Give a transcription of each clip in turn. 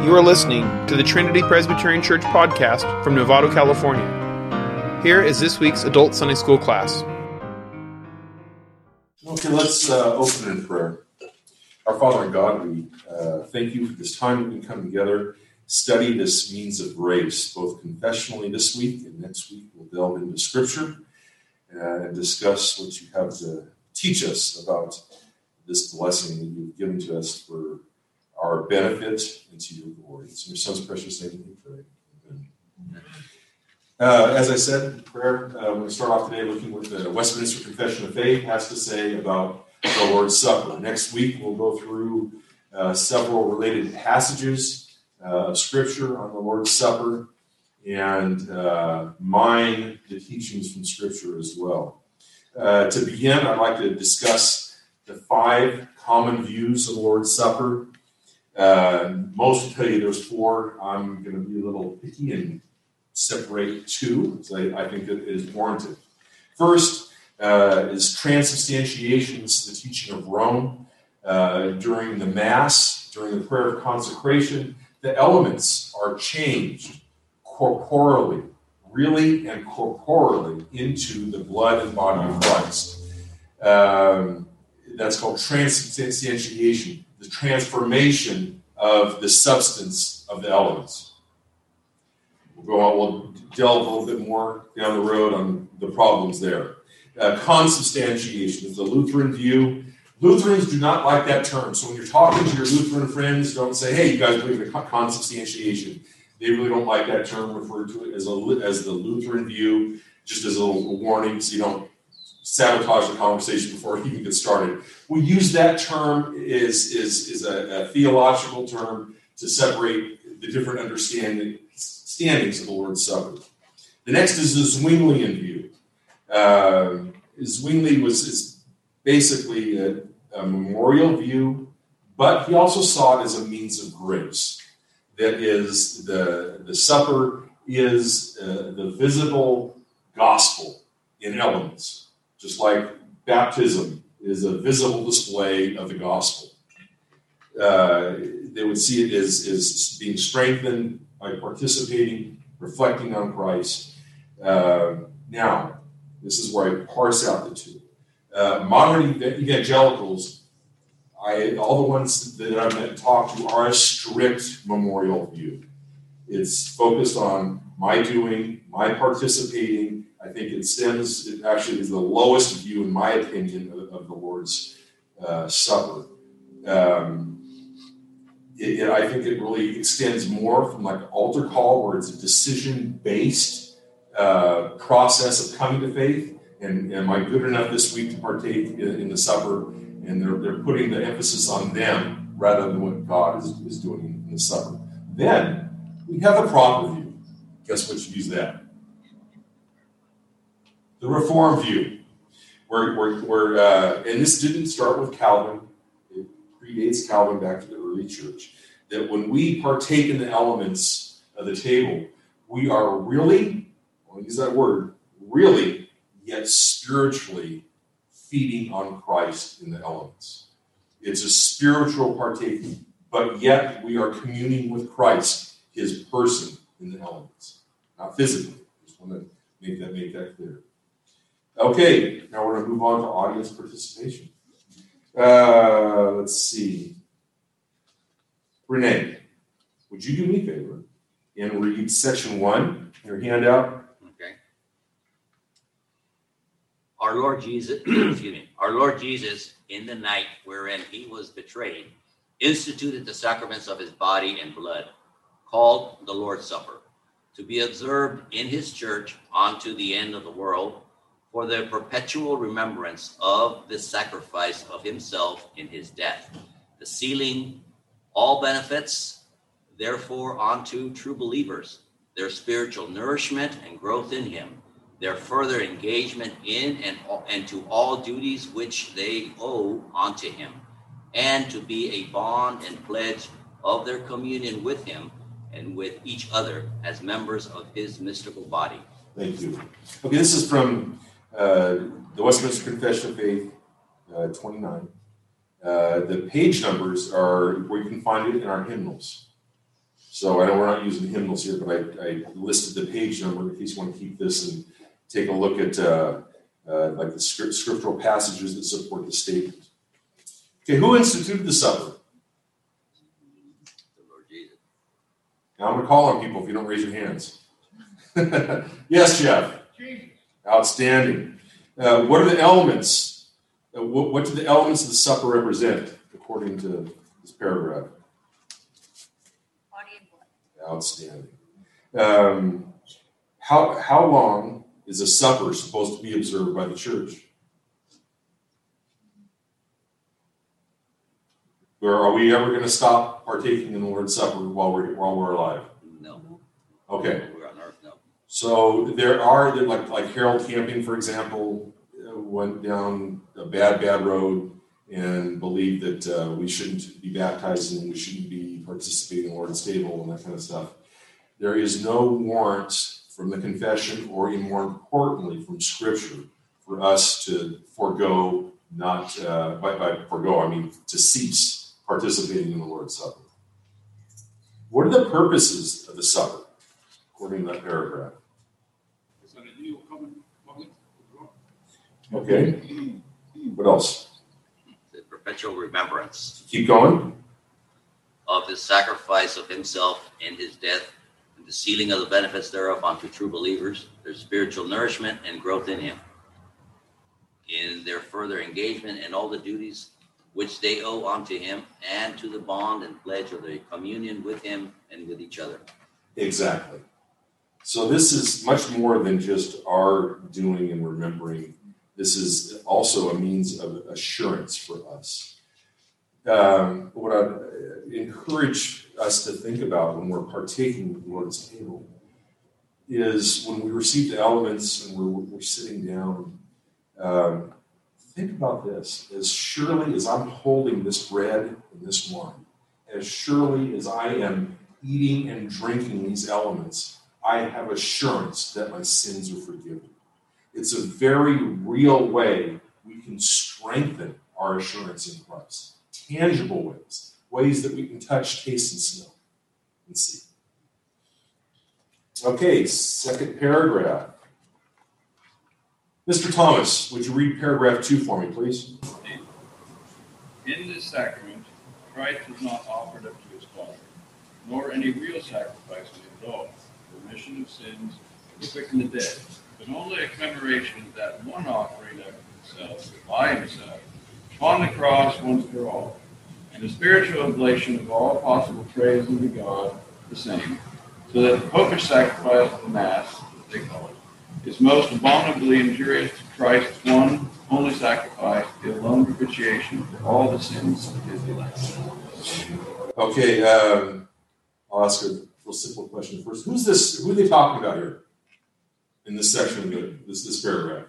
You are listening to the Trinity Presbyterian Church podcast from Novato, California. Here is this week's Adult Sunday School class. Okay, let's open in prayer. Our Father in God, we thank you for this time that we come together, study this means of grace, both confessionally this week and next week. We'll delve into Scripture and discuss what you have to teach us about this blessing that you've given to us for our benefit and to your glory. It's in your Son's precious name we pray. Amen. As I said in prayer, we're going to start off today looking what the Westminster Confession of Faith has to say about the Lord's Supper. Next week, we'll go through several related passages of Scripture on the Lord's Supper and mine the teachings from Scripture as well. To begin, I'd like to discuss the 5 common views of the Lord's Supper. Most will tell you there's 4. I'm going to be a little picky and separate 2, because I think it is warranted. First is transubstantiation. This is the teaching of Rome. During the Mass, during the prayer of consecration, the elements are changed corporally, really and corporally, into the blood and body of Christ. That's called transubstantiation, the transformation of the substance of the elements. We'll delve a little bit more down the road on the problems there. Consubstantiation is the Lutheran view. Lutherans do not like that term. So when you're talking to your Lutheran friends, don't say, hey, you guys believe in consubstantiation. They really don't like that term, referred to it as the Lutheran view, just as a little warning so you don't sabotage the conversation before it even gets started. We use that term is a theological term to separate the different standings of the Lord's Supper. The next is the Zwinglian view. Zwingli is basically a memorial view, but he also saw it as a means of grace. That is, the supper is the visible gospel in elements, just like baptism is a visible display of the gospel. They would see it as being strengthened by participating, reflecting on Christ. Now, this is where I parse out the 2. Modern evangelicals, all the ones that I've met and talked to, are a strict memorial view. It's focused on my doing, my participating. I think it actually is the lowest view, in my opinion, of the Lord's Supper. I think it really extends more from like an altar call, where it's a decision-based process of coming to faith. And am I good enough this week to partake in the supper? And they're putting the emphasis on them rather than what God is doing in the supper. Then we have the proper view. Guess which view is that? The Reformed view, where and this didn't start with Calvin. It predates Calvin back to the early church. That when we partake in the elements of the table, we are really, I want to use that word, really, yet spiritually feeding on Christ in the elements. It's a spiritual partaking, but yet we are communing with Christ, his person, in the elements, not physically. I just want to make that clear. Okay, now we're going to move on to audience participation. Let's see. Renee, would you do me a favor and read section 1 in your handout? Okay. Our Lord Jesus, our Lord Jesus, in the night wherein he was betrayed, instituted the sacraments of his body and blood, called the Lord's Supper, to be observed in his church unto the end of the world, for the perpetual remembrance of the sacrifice of himself in his death, the sealing all benefits, therefore, unto true believers, their spiritual nourishment and growth in him, their further engagement in and to all duties which they owe unto him, and to be a bond and pledge of their communion with him and with each other as members of his mystical body. Thank you. Okay, this is from the Westminster Confession of Faith, 29. The page numbers are where you can find it in our hymnals. So I know we're not using hymnals here, but I listed the page number in case you want to keep this and take a look at like the scriptural passages that support the statement. Okay, who instituted the supper? The Lord Jesus. Now I'm going to call on people if you don't raise your hands. Yes, Jeff. Jesus. Outstanding. What are the elements? What do the elements of the supper represent, according to this paragraph? Body and blood. Outstanding. How long is a supper supposed to be observed by the church? Or are we ever going to stop partaking in the Lord's Supper while we're alive? No. Okay. We're on earth, no. So there are, like Harold Camping, for example, went down a bad road and believed that we shouldn't be baptizing, we shouldn't be participating in the Lord's table and that kind of stuff. There is no warrant from the confession, or even more importantly from Scripture, for us to forego, to cease participating in the Lord's Supper. What are the purposes of the supper, according to that paragraph? Okay. What else? The perpetual remembrance Keep going. of his sacrifice of himself and his death, and the sealing of the benefits thereof unto true believers, their spiritual nourishment and growth in him, in their further engagement in all the duties which they owe unto him, and to the bond and pledge of the communion with him and with each other. Exactly. So this is much more than just our doing and remembering. This is also a means of assurance for us. What I'd encourage us to think about when we're partaking of the Lord's table is when we receive the elements and we're sitting down, think about this. As surely as I'm holding this bread and this wine, as surely as I am eating and drinking these elements, I have assurance that my sins are forgiven. It's a very real way we can strengthen our assurance in Christ. Tangible ways that we can touch, taste, and smell and see. Okay, second paragraph. Mr. Thomas, would you read paragraph 2 for me, please? In this sacrament, Christ is not offered up to his Father, nor any real sacrifice of his own, remission of sins, the quick and the dead, but only a commemoration of that one offering of himself by himself upon the cross once for all, and a spiritual oblation of all possible praise unto God the same, so that the popish sacrifice of the Mass, as they call it, is most abominably injurious to Christ's one only sacrifice, the alone propitiation for all the sins of his elect. Okay, I'll ask a real simple question first. Who are they talking about here in this section of this paragraph?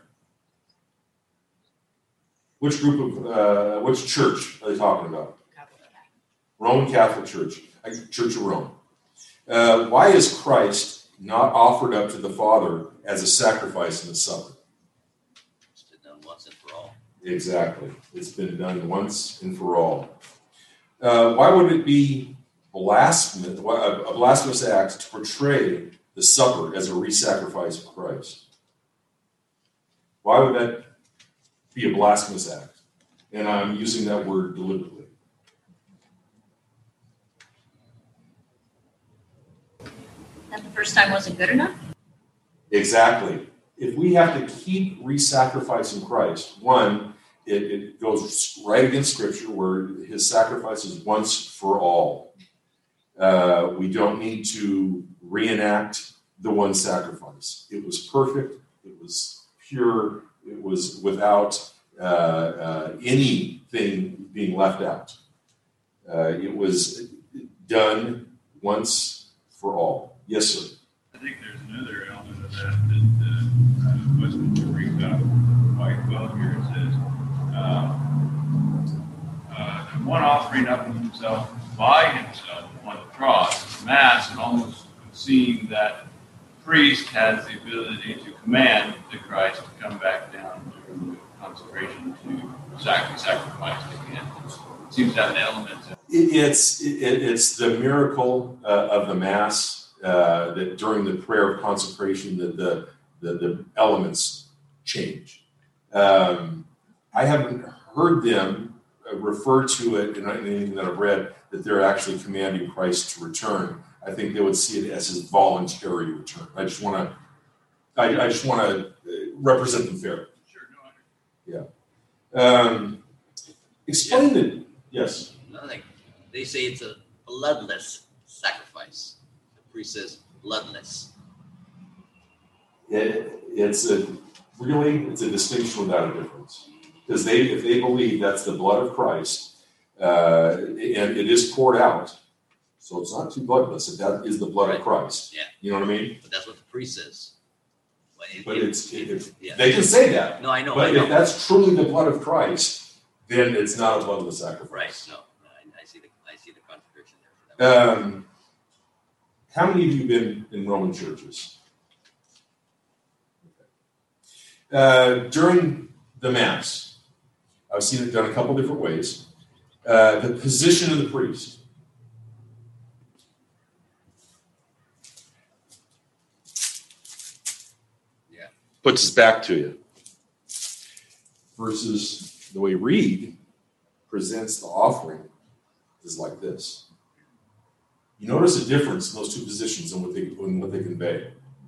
Which which church are they talking about? Roman Catholic Church, Church of Rome. Why is Christ not offered up to the Father as a sacrifice in the supper? It's been done once and for all. Exactly. It's been done once and for all. Why would it be a blasphemous act to portray the supper as a re-sacrifice of Christ? Why would that be a blasphemous act? And I'm using that word deliberately. That the first time wasn't good enough? Exactly. If we have to keep re-sacrificing Christ, one, it goes right against Scripture where his sacrifice is once for all. We don't need to reenact the one sacrifice. It was perfect. It was pure. It was without anything being left out. It was done once for all. Yes, sir. I think there's another element of that Westminster brings up quite well here. It says, one offering up of himself by himself on the cross, the Mass, and almost seeing that the priest has the ability to command the Christ to come back down during the consecration to sacrifice again. It seems to have an element of It's the miracle of the Mass that during the prayer of consecration that the elements change. I haven't heard them refer to it in anything that I've read that they're actually commanding Christ to return. I think they would see it as his voluntary return. I just want to represent them fairly. Sure, no, I Explain it. Yes. Another thing, they say it's a bloodless sacrifice. The priest says bloodless. It's a distinction without a difference. Because if they believe that's the blood of Christ, and it is poured out, so it's not too bloodless. If that is the blood of Christ, Yeah. You know what I mean? But that's what the priest says. But Yeah. they can say that. No, I know. But if that's truly the blood of Christ, then it's not a bloodless sacrifice. Right. No, I see the contradiction there. How many of you been in Roman churches? During the Mass, I've seen it done a couple different ways. The position of the priest. Yeah. Puts his back to you. Versus the way Reed presents the offering is like this. You notice a difference in those two positions and what they convey.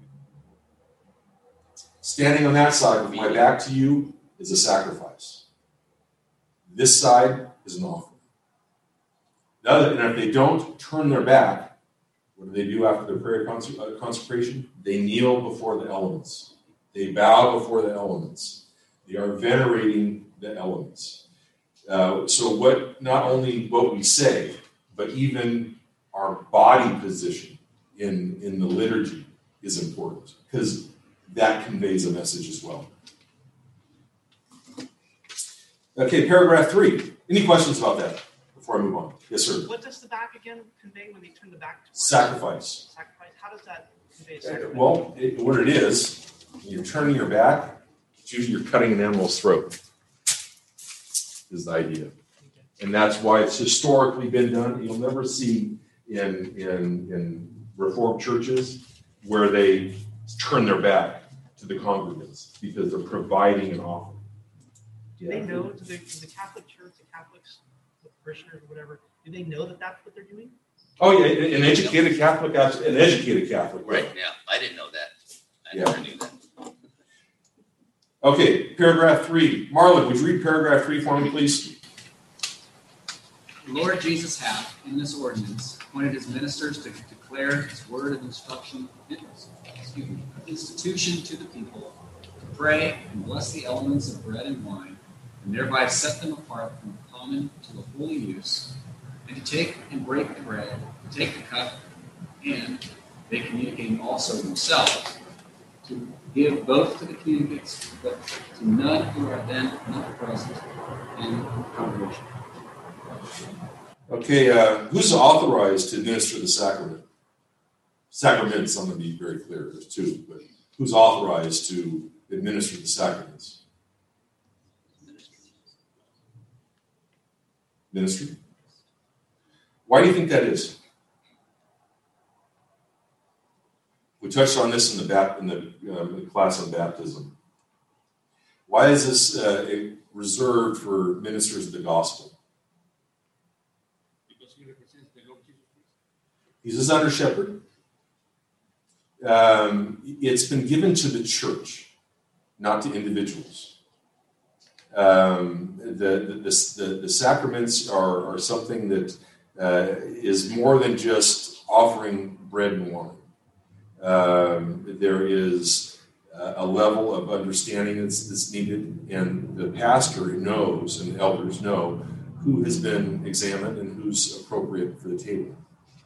Standing on that side with my back to you is a sacrifice. This side is an offering. And if they don't turn their back, what do they do after their prayer consecration? They kneel before the elements. They bow before the elements. They are venerating the elements. So not only what we say, but even our body position in the liturgy is important because that conveys a message as well. Okay, paragraph 3. Any questions about that before I move on? Yes, sir. What does the back again convey when they turn the back towards Sacrifice. sacrifice? How does that convey sacrifice? Well, what it is, you're turning your back, it's usually you're cutting an animal's throat, is the idea. And that's why it's historically been done. You'll never see in Reformed churches where they turn their back to the congregants because they're providing an offering. Do they know, do the Catholic Church, the Catholics, the parishioners or whatever, do they know that that's what they're doing? Oh yeah, an educated Catholic. Right, yeah. I didn't know that. I never knew that. Okay, paragraph 3. Marlon, would you read paragraph 3 for me, please? The Lord Jesus hath, in this ordinance, appointed his ministers to declare his word of institution to the people, to pray and bless the elements of bread and wine, and thereby set them apart from the common to a holy use, and to take and break the bread, to take the cup, and they communicating also themselves, to give both to the communicants, but to none who are then not present in the congregation. Okay, who's authorized to administer the sacrament? Sacraments, I'm going to be very clear, there's two, but who's authorized to administer the sacraments? Ministry? Why do you think that is? We touched on this in the class on baptism. Why is this reserved for ministers of the gospel? He's his under shepherd. It's been given to the church, not to individuals. The sacraments are something that is more than just offering bread and wine. There is a level of understanding that's needed, and the pastor knows and the elders know who has been examined and who's appropriate for the table.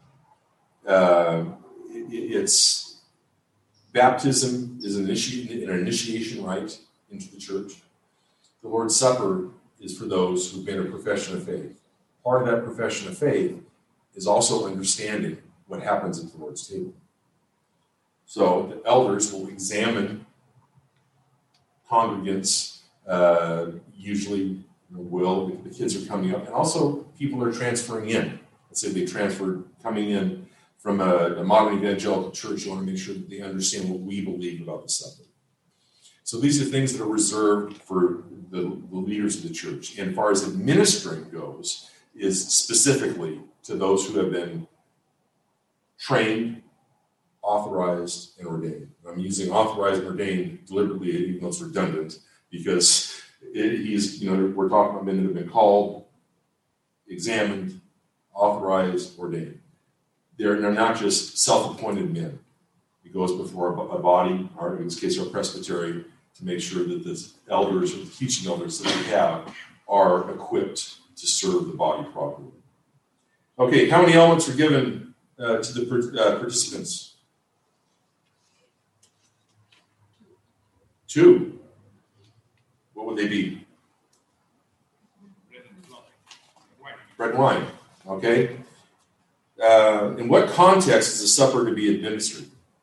It's baptism is an initiation rite into the church. The Lord's Supper is for those who've made a profession of faith. Part of that profession of faith is also understanding what happens at the Lord's table. So the elders will examine congregants, usually will, if the kids are coming up, and also people are transferring in. Let's say they transferred coming in from a modern evangelical church. You want to make sure that they understand what we believe about the supper. So these are things that are reserved for the leaders of the church. And as far as administering goes, is specifically to those who have been trained, authorized, and ordained. I'm using authorized and ordained deliberately, even though it's redundant, because we're talking about men that have been called, examined, authorized, ordained. They're not just self-appointed men. It goes before a body, or in this case, our presbytery, to make sure that the elders or the teaching elders that we have are equipped to serve the body properly. Okay, how many elements were given to the participants? 2. What would they be? Bread and wine. Okay. In what context is the supper to be administered?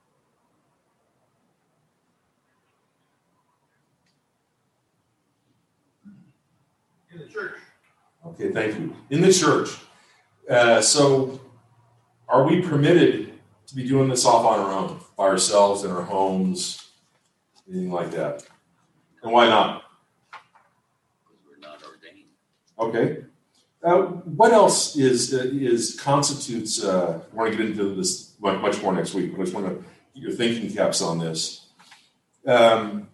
In the church. Okay, thank you. In the church. So, are we permitted to be doing this off on our own, by ourselves, in our homes, anything like that? And why not? Because we're not ordained. Okay. What else constitutes? We're going to get into this much more next week, but I just want to get your thinking caps on this. When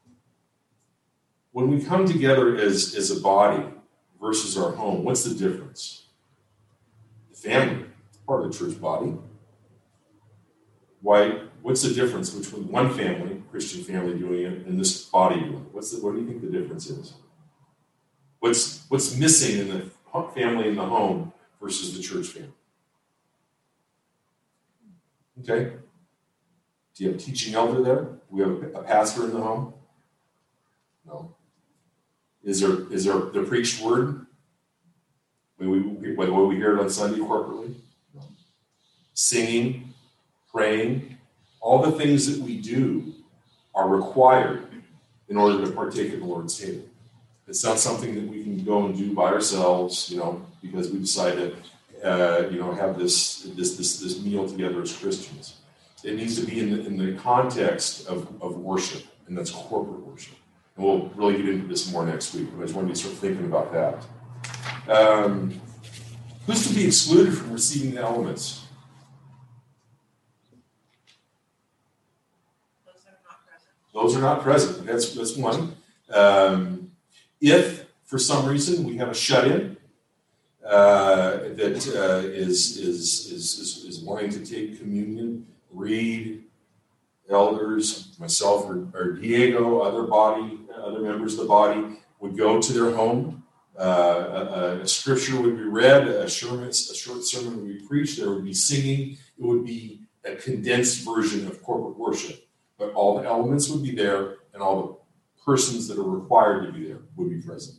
we come together as a body versus our home, what's the difference? The family, part of the church body. Why? What's the difference between one family, Christian family, doing it and this body doing it? What do you think the difference is? What's missing in the family in the home versus the church family? Okay. Do you have a teaching elder there? Do we have a pastor in the home? No. Is there the preached word? When we hear it on Sunday corporately? No. Singing, praying, all the things that we do are required in order to partake in the Lord's table. It's not something that we can go and do by ourselves, because we decided, have this meal together as Christians. It needs to be in the context of worship, and that's corporate worship. And we'll really get into this more next week, but I just wanted you to start thinking about that. Who's to be excluded from receiving the elements? Those are not present. That's one. If for some reason we have a shut-in that is wanting to take communion, read, elders, myself or Diego, other members of the body would go to their home. A scripture would be read, a short sermon would be preached, there would be singing. It would be a condensed version of corporate worship. But all the elements would be there, and all the persons that are required to be there would be present.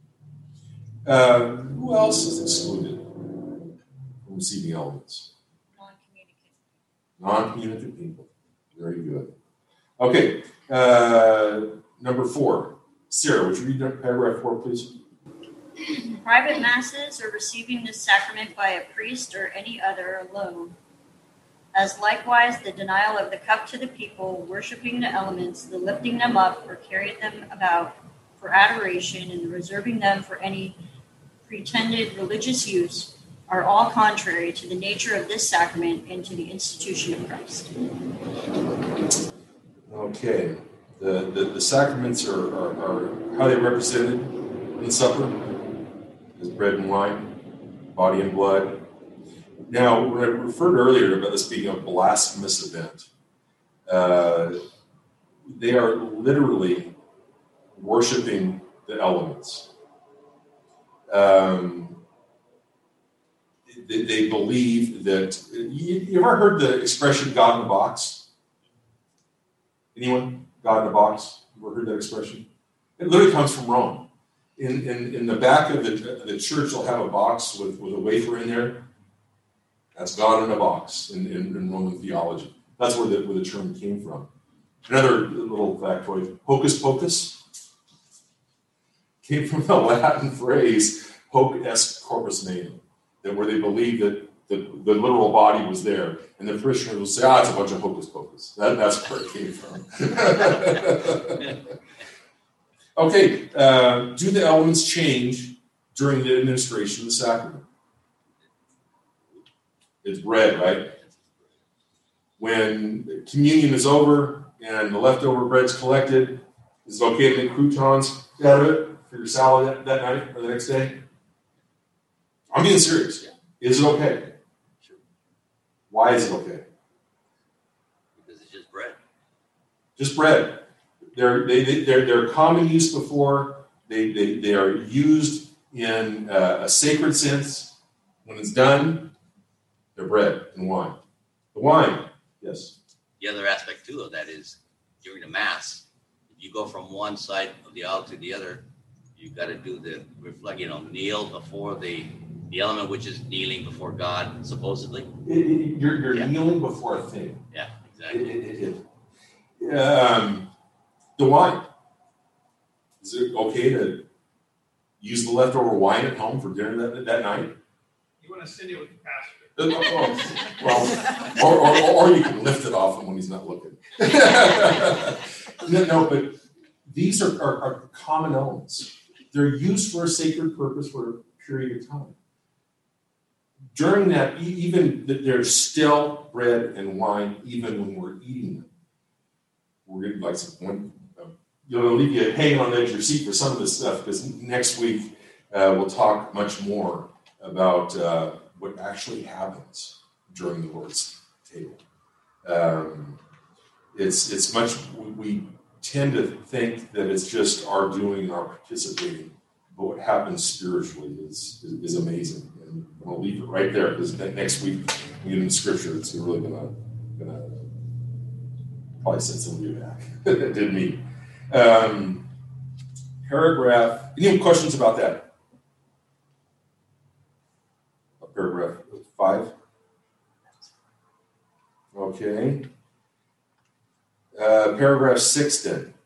Who else is excluded from receiving elements? Non-communicant people. Very good. Okay, number 4. Sarah, would you read paragraph 4, please? Private masses or receiving this sacrament by a priest or any other alone, as likewise the denial of the cup to the people, worshiping the elements, the lifting them up or carrying them about for adoration, and the reserving them for any pretended religious use, are all contrary to the nature of this sacrament and to the institution of Christ. Okay. The sacraments are how they represented in the supper as bread and wine, body and blood. Now, when I referred earlier about this being a blasphemous event, they are literally worshiping the elements. They believe that... You ever heard the expression God in a box? Anyone? God in a box? You ever heard that expression? It literally comes from Rome. In the back of the church, they'll have a box with a wafer in there. That's God in a box in Roman theology. That's where the term came from. Another little factoid, hocus pocus. came from the Latin phrase hoc est corpus meum, that where they believed that the literal body was there, and the parishioners will say, it's a bunch of hocus pocus. That's where it came from. Okay, do the elements change during the administration of the sacrament? It's bread, right? When communion is over and the leftover bread's collected, is it okay to make croutons out of it for your salad that night or the next day? I'm being serious. Is it okay? Sure. Why is it okay? Because it's just bread. Just bread. They're common use before. They are used in a sacred sense. When it's done, they're bread and wine. The wine, yes. The other aspect too of that is during the Mass, if you go from one side of the aisle to the other, you've got to do the reflect. Kneel before the element, which is kneeling before God, supposedly. You're kneeling before a thing. Yeah, exactly. The wine. Is it okay to use the leftover wine at home for dinner that night? You want to send it with the pastor. Or you can lift it off him when he's not looking. No, but these are common elements. They're used for a sacred purpose for a period of time. During that, even there's still bread and wine, even when we're eating them. We're going to like some. You'll leave you hanging on the edge of your seat for some of this stuff, because next week we'll talk much more about what actually happens during the Lord's table. It's much, we tend to think that it's just our doing and our participating, but what happens spiritually is amazing. And I'm going to leave it right there, because next week we get into Scripture, it's really going to probably send some of you back. It did me. Paragraph, any questions about that? Paragraph 5. Okay. Paragraph 6 then.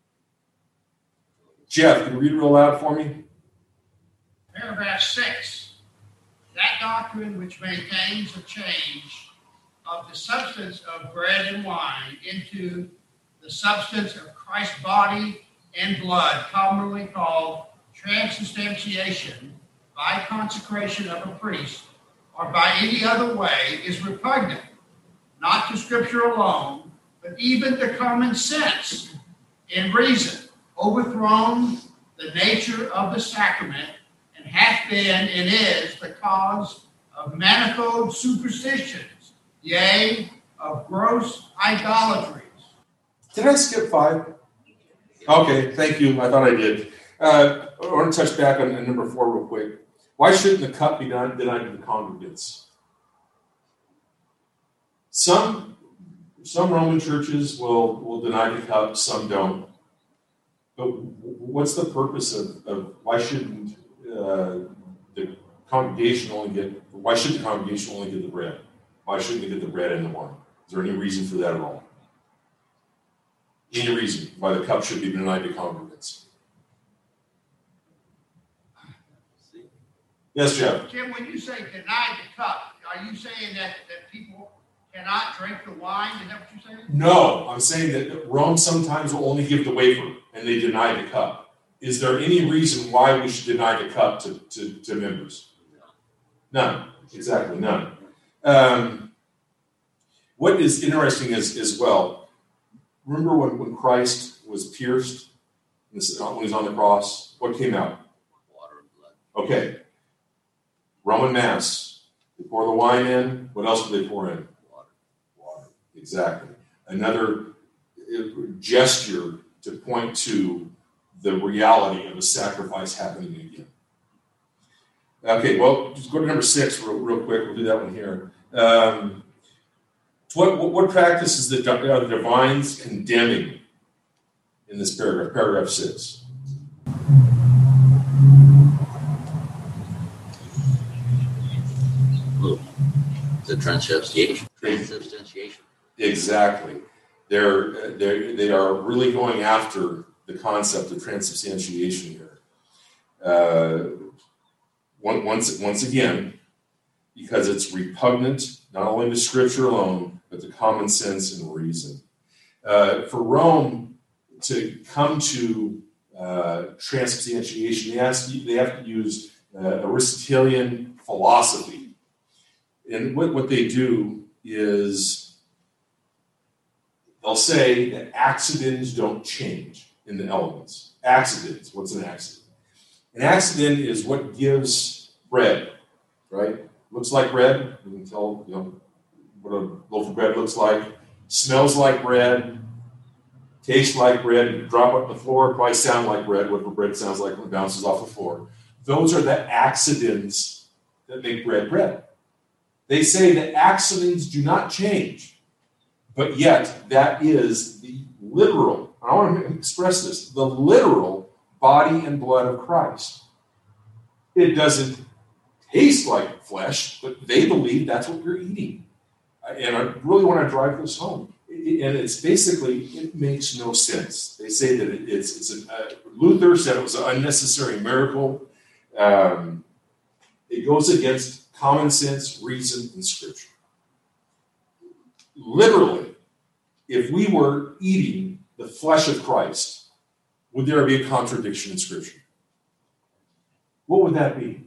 Jeff, can you read it real loud for me? Paragraph 6. That doctrine which maintains a change of the substance of bread and wine into the substance of Christ's body and blood, commonly called transubstantiation, by consecration of a priest, or by any other way, is repugnant, not to Scripture alone, but even to common sense and reason, overthrown the nature of the sacrament, and hath been and is the cause of manifold superstitions, yea, of gross idolatries. Did I skip 5? Okay, thank you. I thought I did. I want to touch back on number 4 real quick. Why shouldn't the cup be denied to the congregants? Some Roman churches will deny the cup, some don't. But what's the purpose of why shouldn't the congregation only get the bread? Why shouldn't they get the bread and the wine? Is there any reason for that at all? Any reason why the cup should be denied to congregants? Yes, Jeff? Tim, when you say deny the cup, are you saying that people cannot drink the wine? Is that what you're saying? No, I'm saying that Rome sometimes will only give the wafer and they deny the cup. Is there any reason why we should deny the cup to members? None. Exactly, none. What is interesting as well, remember when Christ was pierced, when he was on the cross, what came out? Water and blood. Okay. Roman Mass, they pour the wine in. What else do they pour in? Water. Exactly. Another gesture to point to the reality of a sacrifice happening again. Okay, well, just go to number 6 real quick. We'll do that one here. What practice is the divines condemning in this paragraph 6? The transubstantiation. Exactly. They are really going after the concept of transubstantiation here. Once again, because it's repugnant not only to Scripture alone, but to common sense and reason. For Rome to come to transubstantiation, they have to use Aristotelian philosophy. And what they do is they'll say that accidents don't change in the elements. Accidents, what's an accident? An accident is what gives bread, right? Looks like bread. You can tell, what a loaf of bread looks like. Smells like bread. Tastes like bread. You drop it on the floor, probably sound like bread. Whatever bread sounds like when it bounces off the floor. Those are the accidents that make bread bread. They say that accidents do not change, but yet that is the literal, I want to express this, the literal body and blood of Christ. It doesn't taste like flesh, but they believe that's what you're eating. And I really want to drive this home. And it's basically, it makes no sense. They say that Luther said it was an unnecessary miracle. It goes against common sense, reason, and Scripture. Literally, if we were eating the flesh of Christ, would there be a contradiction in Scripture? What would that be?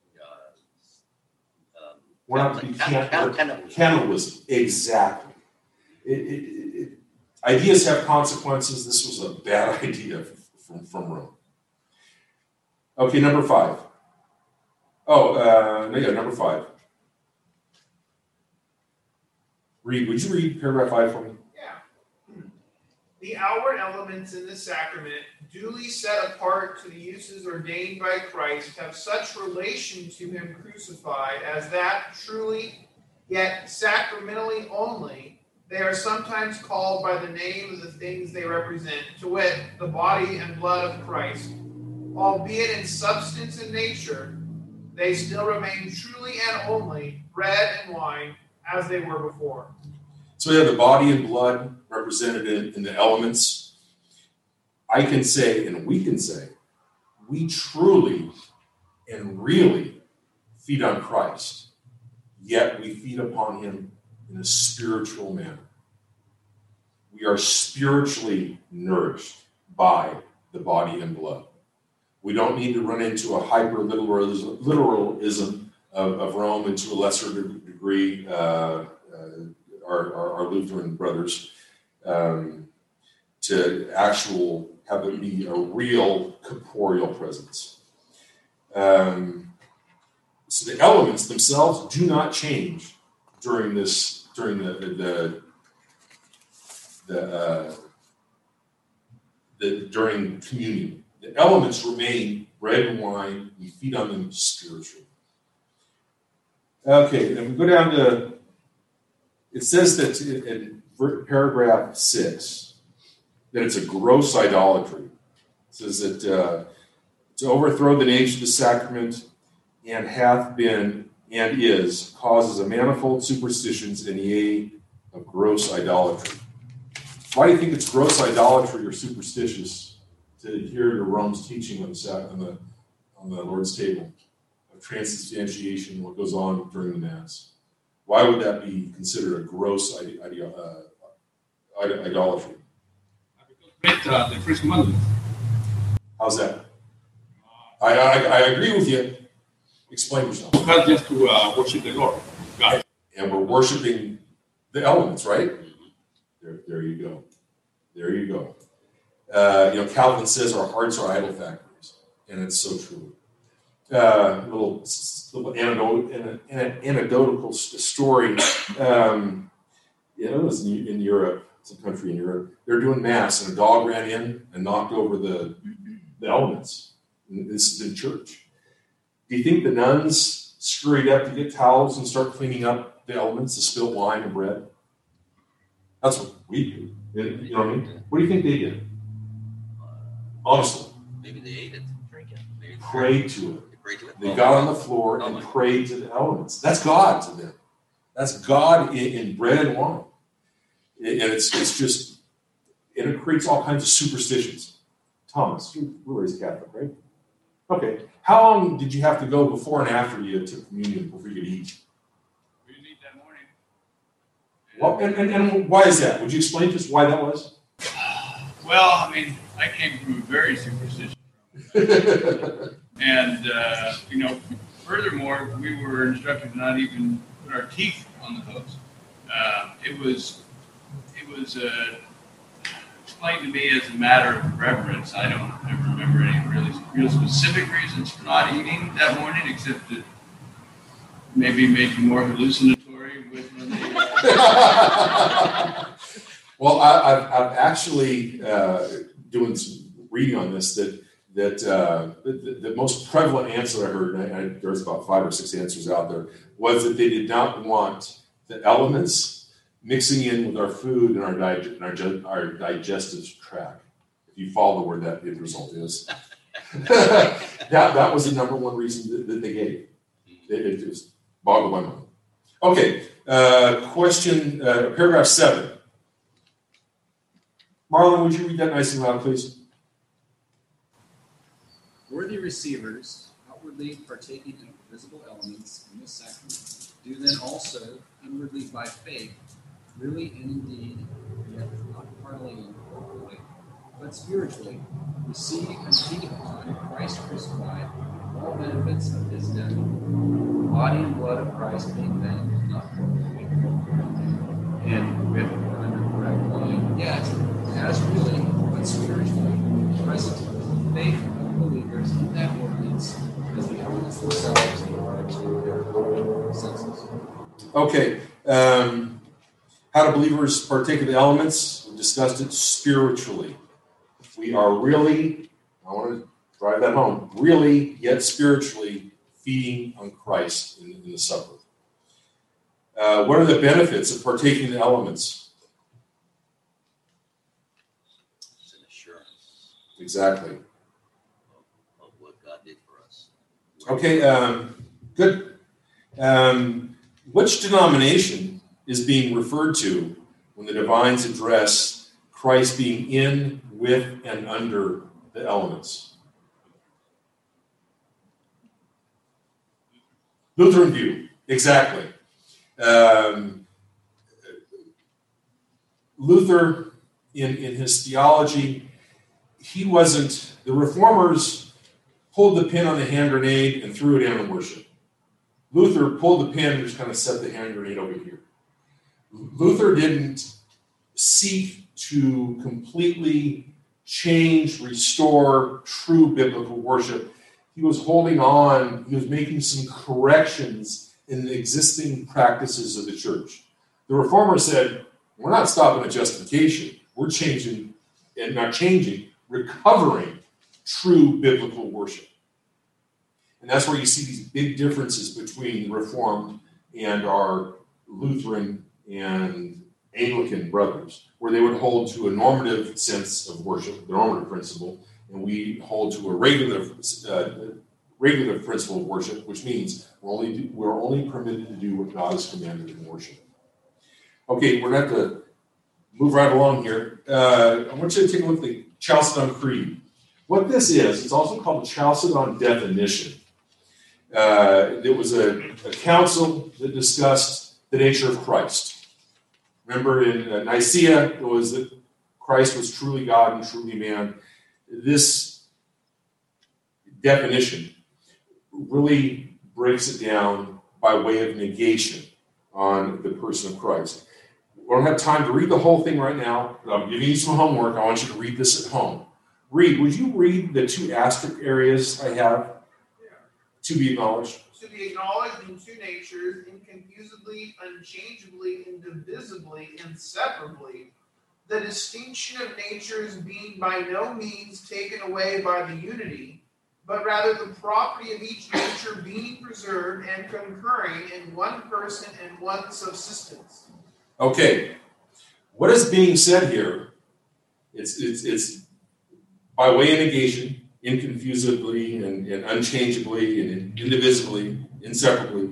Cannibalism. Exactly. Ideas have consequences. This was a bad idea from Rome. Okay, number 5. Number 5. Would you read paragraph 5 for me? Yeah. The outward elements in the sacrament, duly set apart to the uses ordained by Christ, have such relation to him crucified as that truly, yet sacramentally only, they are sometimes called by the name of the things they represent, to wit, the body and blood of Christ. Albeit in substance and nature, they still remain truly and only bread and wine as they were before. So we have the body and blood represented in the elements. I can say, and we can say, we truly and really feed on Christ, yet we feed upon him in a spiritual manner. We are spiritually nourished by the body and blood. We don't need to run into a hyper-literalism of Rome, and to a lesser degree, our Lutheran brothers, to have it be a real corporeal presence. So the elements themselves do not change during during communion. The elements remain bread and wine. We feed on them spiritually. Okay, then we go down to, it says that in paragraph 6, that it's a gross idolatry. It says that to overthrow the nature of the sacrament and hath been and is causes of manifold superstitions and yea, of gross idolatry. Why do you think it's gross idolatry or superstitious to adhere to Rome's teaching on the Lord's table of transubstantiation, what goes on during the Mass? Why would that be considered a gross idolatry? Because the first commandment. How's that? I agree with you. Explain yourself. Because just to worship the Lord, God. And we're worshiping the elements, right? There you go. There you go. Calvin says our hearts are idol factories, and it's so true. Little anecdotal story. It was in Europe, some country in Europe. They're doing Mass, and a dog ran in and knocked over the elements. And this is in church. Do you think the nuns scurried up to get towels and start cleaning up the elements, the spilled wine and bread? That's what we do. You know what I mean? What do you think they did? Honestly. Maybe they ate it. Drink it. Maybe Prayed to it. they prayed to it. They got on the floor and prayed to the elements. That's God to them. That's God in bread and wine. And it's just, and it creates all kinds of superstitions. Thomas, you were raised Catholic, right? Okay. How long did you have to go before and after you took communion before you could eat? We didn't eat that morning. Well, and why is that? Would you explain to us why that was? Well, I mean, I came from a very superstitious and furthermore, we were instructed to not even put our teeth on the hooks. It was explained to me as a matter of reverence. I don't ever remember any real specific reasons for not eating that morning, except that maybe made you more hallucinatory with when they. Well, I've actually doing some reading on this that the most prevalent answer I heard, and there's about 5 or 6 answers out there, was that they did not want the elements mixing in with our food and our digestive tract. If you follow the word, that the result is. that was the number one reason that they gave. It just boggled my mind. Okay, question, paragraph 7. Marlon, would you read that nice and loud, please? Worthy receivers, outwardly partaking of visible elements in this sacrament, do then also, inwardly by faith, really and indeed, yet not carnally and corporally, but spiritually, receive and feed upon Christ crucified, all benefits of his death, the body and blood of Christ being then not corporally, and with or under correct wine, yet, as really, but spiritually, present with the faith of believers in that ordinance, as the elements themselves are to their own senses. Okay. How do believers partake of the elements? We discussed it spiritually. We are really, I want to drive that home, really yet spiritually feeding on Christ in the supper. What are the benefits of partaking of the elements? It's an assurance Exactly. of what God did for us. Okay, good. Which denomination is being referred to when the divines address Christ being in, with, and under the elements? Lutheran view, exactly. Luther, in his theology, the Reformers pulled the pin on the hand grenade and threw it in worship. Luther pulled the pin and just kind of set the hand grenade over here. Luther didn't seek to completely change, restore true biblical worship. He was holding on, he was making some corrections in the existing practices of the church. The Reformers said, we're not stopping at justification. We're changing, and not changing, recovering true biblical worship. And that's where you see these big differences between Reformed and our Lutheran and Anglican brothers, where they would hold to a normative sense of worship, the normative principle, and we hold to a regulative principle of worship, which means we're only permitted to do what God has commanded in worship. Okay, we're going to have to move right along here. I want you to take a look at the Chalcedon Creed. What this is, it's also called the Chalcedon Definition. There was a council that discussed the nature of Christ. Remember in Nicaea, it was that Christ was truly God and truly man. This definition really breaks it down by way of negation on the person of Christ. We don't have time to read the whole thing right now, but I'm giving you some homework. I want you to read this at home. Read. Would you read the 2 asterisk areas I have? To be acknowledged. To be acknowledged in 2 natures, inconfusedly, unchangeably, indivisibly, inseparably, the distinction of natures being by no means taken away by the unity, but rather the property of each nature being preserved and concurring in one person and one subsistence. Okay, what is being said here? It's by way of negation, inconfusedly and unchangeably and indivisibly, inseparably.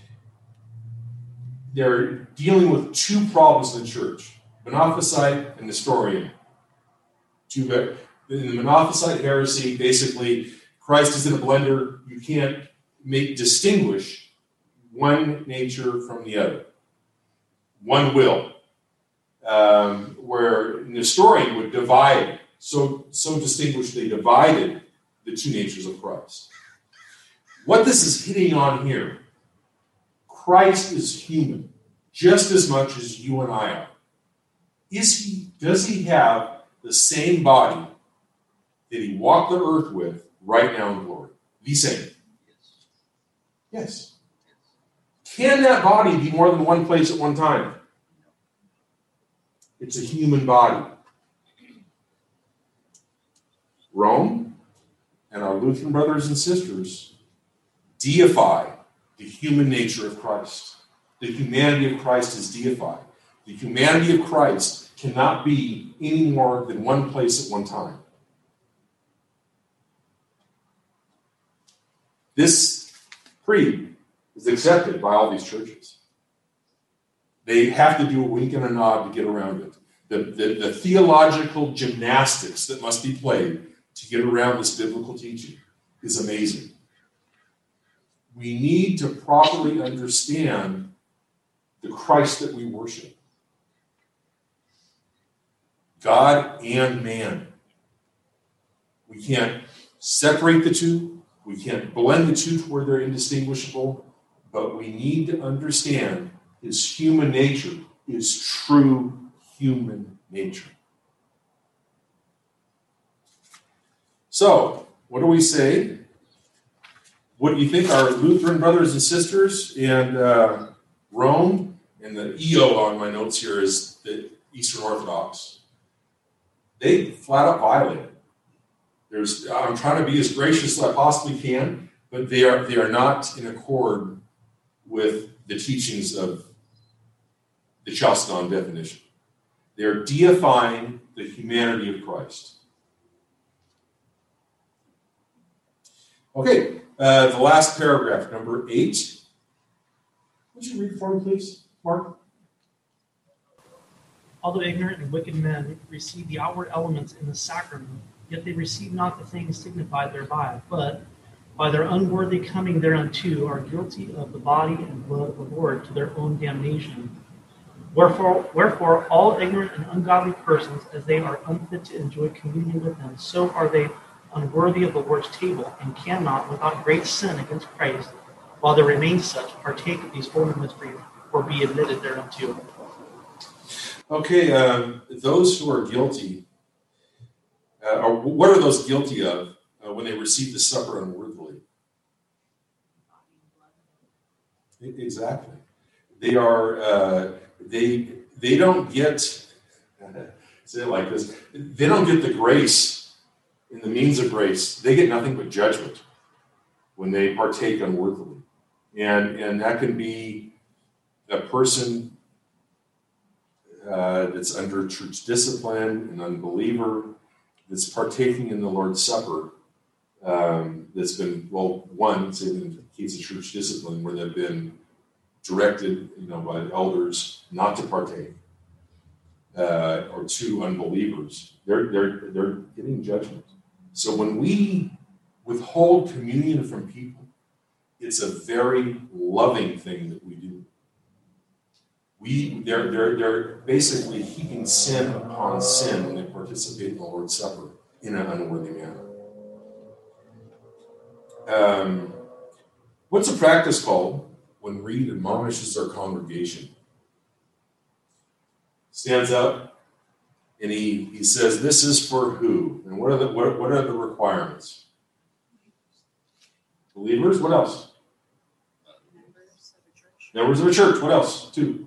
They're dealing with 2 problems in the church, Monophysite and Nestorian. In the Monophysite heresy, basically, Christ isn't a blender. You can't distinguish one nature from the other. One will. Where Nestorian would divide, so distinguished they divided the two natures of Christ. What this is hitting on here, Christ is human, just as much as you and I are. Does he have the same body that he walked the earth with right now in glory? The same. Yes. Can that body be more than one place at one time? It's a human body. Rome and our Lutheran brothers and sisters deify the human nature of Christ. The humanity of Christ is deified. The humanity of Christ cannot be any more than one place at one time. This creed is accepted by all these churches. They have to do a wink and a nod to get around it. The theological gymnastics that must be played to get around this biblical teaching is amazing. We need to properly understand the Christ that we worship. God and man. We can't separate the two. We can't blend the two to where they're indistinguishable. But we need to understand his human nature is true human nature. So, what do we say? What do you think our Lutheran brothers and sisters in Rome, and the EO on my notes here is the Eastern Orthodox, they flat out violate it. I'm trying to be as gracious as I possibly can, but they are not in accord with the teachings of the Chalcedon definition. They're deifying the humanity of Christ. Okay, the last paragraph, number 8. Would you read for me, please, Mark? Although ignorant and wicked men receive the outward elements in the sacrament, yet they receive not the things signified thereby, but by their unworthy coming thereunto are guilty of the body and blood of the Lord to their own damnation. Wherefore all ignorant and ungodly persons, as they are unfit to enjoy communion with him, so are they unworthy of the Lord's table, and cannot, without great sin against Christ, while there remains such, partake of these holy mysteries, or be admitted thereunto. Okay, those who are guilty, or what are those guilty of when they receive the supper unworthily? Exactly. They are. They don't get. Say it like this. They don't get the grace in the means of grace. They get nothing but judgment when they partake unworthily, and that can be a person that's under church discipline, an unbeliever that's partaking in the Lord's Supper. That's been, one, say in the case of church discipline, where they've been directed, by the elders not to partake, or two, unbelievers. They're getting judgment. So when we withhold communion from people, it's a very loving thing that we do. They're basically heaping sin upon sin when they participate in the Lord's Supper in an unworthy manner. What's a practice called when Reed admonishes our congregation? Stands up and he says, "This is for who?" And what are the requirements? Believers. What else? Members of a church. What else? 2.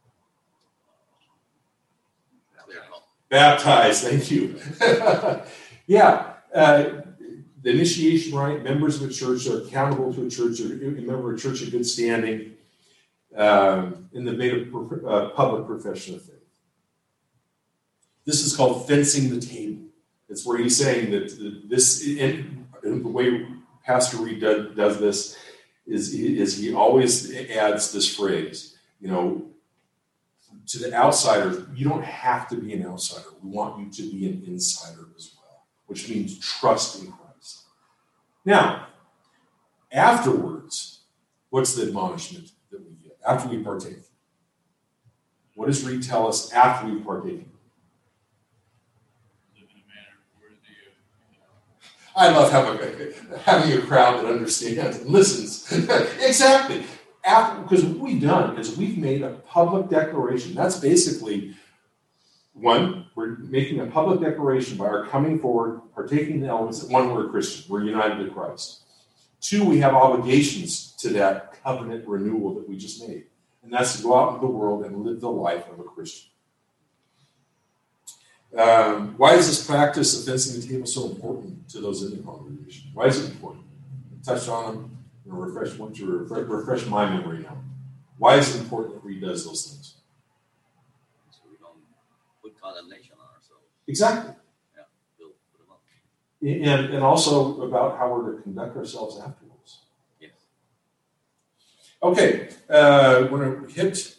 Baptized. Thank you. Yeah. The initiation rite, members of a church are accountable to a church, or a member of a church in good standing, and they've made a public profession of faith. This is called fencing the table. It's where he's saying that this, and the way Pastor Reed does this is he always adds this phrase, to the outsider, you don't have to be an outsider. We want you to be an insider as well, which means trust in Christ. Now, afterwards, what's the admonishment that we get after we partake? What does Reed tell us after we partake? Live in a manner worthy of, I love having a crowd that understands and listens. Exactly. Because what we've done is we've made a public declaration. That's basically, one, we're making a public declaration by our coming forward, partaking the elements that, one, we're a Christian. We're united to Christ. Two, we have obligations to that covenant renewal that we just made. And that's to go out into the world and live the life of a Christian. Why is this practice of fencing the table so important to those in the congregation? Why is it important? Touch on them. Want to refresh my memory now. Why is it important that Reed does those things? So we don't put condemnation on ourselves. Exactly. Yeah, build them up. And also about how we're to conduct ourselves afterwards. Yes. Okay, when I hit,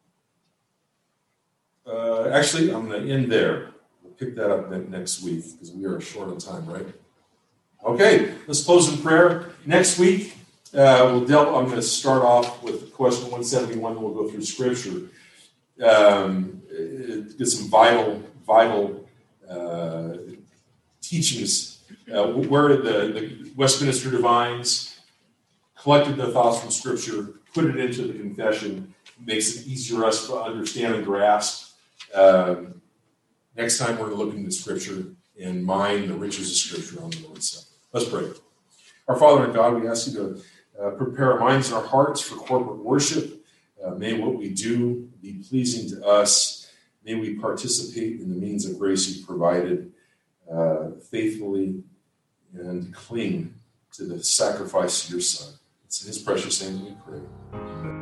actually, I'm going to end there. We'll pick that up next week because we are short on time, right? Okay, let's close in prayer. Next week, I'm going to start off with question 171, and we'll go through Scripture. Get some vital teachings where the Westminster Divines collected the thoughts from Scripture, put it into the confession, makes it easier for us to understand and grasp. Next time we're going to look into Scripture and mine the riches of Scripture on the Lord's Supper. Let's pray. Our Father in God, we ask you to prepare our minds and our hearts for corporate worship. May what we do be pleasing to us. May we participate in the means of grace you've provided faithfully and cling to the sacrifice of your Son. It's in his precious name we pray.